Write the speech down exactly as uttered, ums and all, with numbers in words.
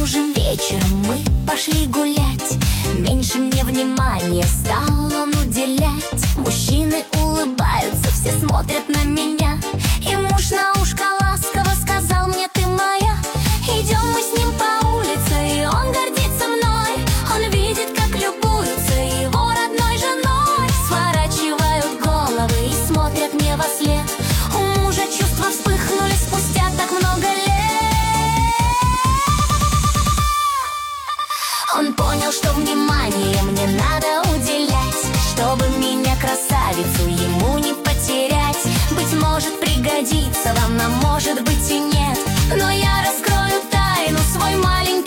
же вечером мы пошли гулять. Меньше мне внимания стал он уделять. Мужчины улыбаются, все смотрят на меня. И муж на ушко ласково сказал мне: ты моя. Идем мы с ним по улице, и он гордится мной. Он видит, как любуются его родной женой. Сворачивают головы и смотрят мне во след. У мужа чувства вспыхнули спустя так много лет. Он понял, что внимание мне надо уделять, чтобы меня, красавицу, ему не потерять. Быть может, пригодится вам, а может быть и нет. Но я раскрою тайну, свой маленький